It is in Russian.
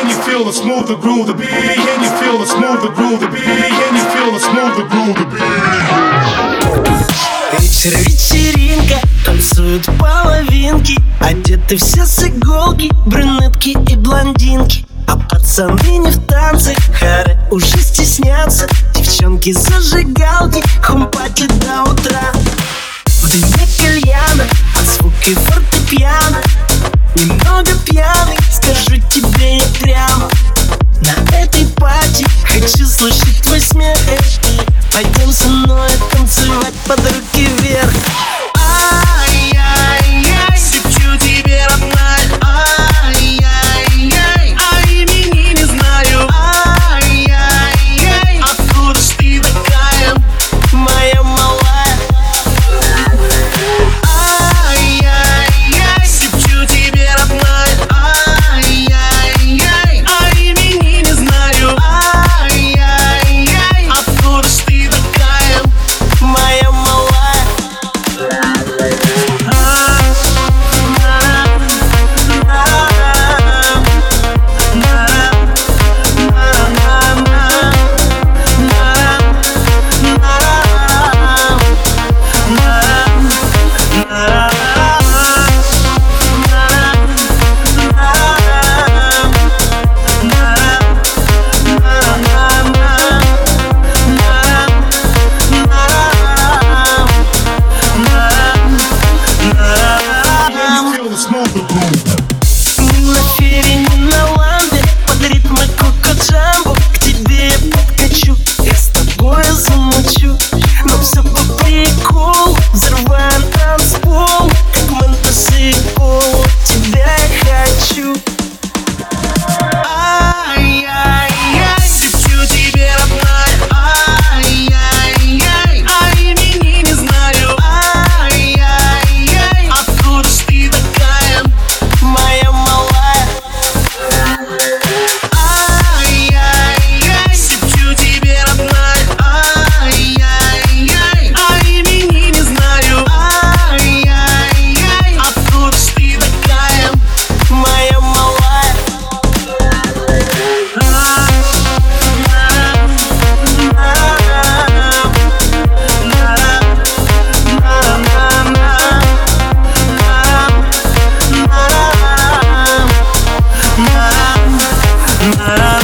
and you feel the smooth the groove the beat, and you feel the smooth the groove the beat, and you feel the smooth the groove the beat. Вечер, вечеринка, танцуют половинки, одеты все с иголки, брюнетки и блондинки. А пацаны не в танце, хоры уже стеснятся. Девчонки зажигалки, хумпати до утра. В дыме кальяна, от звука фортепиано. Немного пьяный, скажу тебе я прямо. На этой пати хочу слышать твой смех. Пойдем со мной танцевать под руки вверх. Ай-яй-яй, шепчу тебе, родная. Ай-яй-яй, а имени не знаю. Ай-яй-яй, откуда ж ты такая, моя малая? Ай-яй-яй, шепчу тебе, родная. Ай-яй-яй, а имени не знаю. Ай-яй-яй, откуда ж ты такая, моя малая? Ни на фере, ни на ламбе, под ритмы коко-джамбо к тебе я подкачу, я с тобой замучу. Но все по приколу, взрываем танцпол, как Мендесы и Полу, тебя я хочу. Ай-яй-яй, шепчу тебе, родная. Ай-яй-яй, а имени не знаю. Ай-яй-яй, откуда ж ты такая, моя малая? Ай-яй-яй, шепчу тебе, родная. Ай-яй-яй, а имени не знаю. Ай-яй-яй, откуда ж ты такая, моя малая? Na